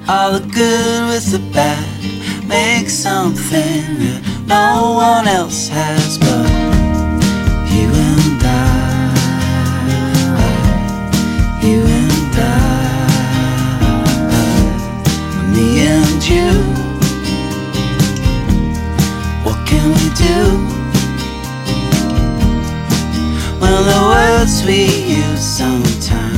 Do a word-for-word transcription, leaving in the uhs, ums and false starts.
all the good with the bad, make something that no one else has but you and I, you and I, me and you. What can we do? Well, the words we use sometimes